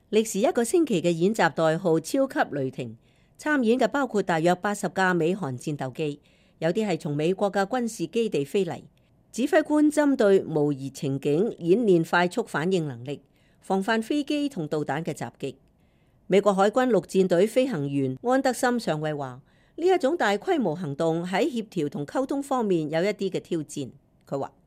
歷時1個星期嘅演習代號超級雷霆，參演嘅包括大約80架美韓戰鬥機，有啲係從美國嘅軍事基地飛嚟。指揮官針對模擬情景演練快速反應能力，防範飛機同導彈嘅襲擊。美國海軍陸戰隊飛行員安德森上尉話：呢一種大規模行動喺協調同溝通方面有一啲嘅挑戰。佢話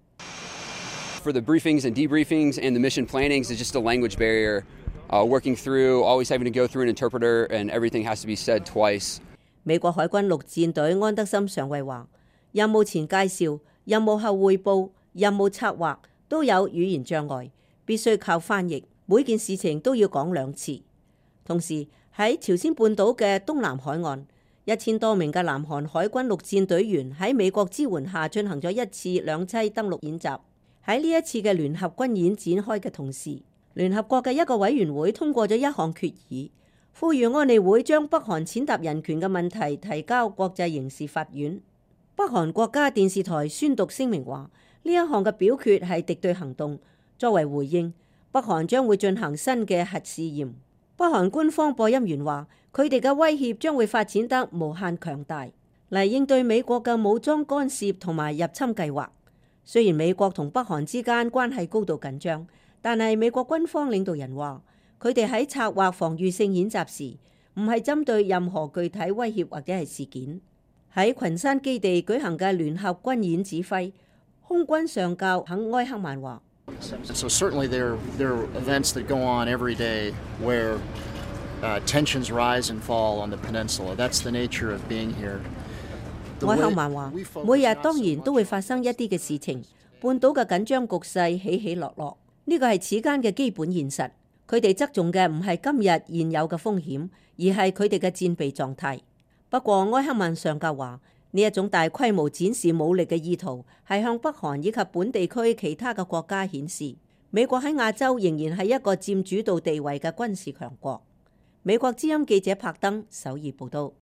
：For the briefings and debriefings and the mission plannings, it's just a language barrier. Working through, always having to go through an interpreter, and everything has to be said twice. 美國海軍陸戰隊安德森上尉話：任務前介紹、任務後匯報、任務策劃都有語言障礙，必須靠翻譯，每件事情都要講2次。同時喺朝鮮半島嘅東南海岸，1000多名嘅南韓海軍陸戰隊員喺美國支援下進行咗1次2棲登陸演習。喺呢一次嘅聯合軍演展開嘅同時，聯合國嘅一個委員會通過咗一項決議，呼籲安理會將北韓踐踏人權嘅問題提交國際刑事法院。北韓國家電視台宣讀聲明話，呢一項嘅表決係敵對行動，作為回應，北韓將會進行新嘅核試驗。北韓官方播音員話，佢哋嘅威脅將會發展得無限強大，嚟應對美國嘅武裝干涉同埋入侵計劃。雖然美國同北韓之間關係高度緊張，但係美國軍方領導人話，佢哋喺策劃防禦性演習時，唔係針對任何具體威脅或者係事件。喺群山基地舉行嘅聯合軍演指揮空軍上校肯埃克曼話 ：So certainly there are events that go on every day where tensions rise and fall on the peninsula. That's the nature of being here. 埃克曼話：每日當然都會發生一啲嘅事情，半島嘅緊張局勢起起落落。呢個係此間嘅基本現實，佢哋側重嘅唔係今日現有嘅風險，而係佢哋嘅戰備狀態。不過埃克曼上校話，呢一種大規模展示武力嘅意圖係向北韓以及本地區其他嘅國家顯示，美國喺亞洲仍然係一個佔主導地位嘅軍事強國。美國之音記者柏登首爾報道。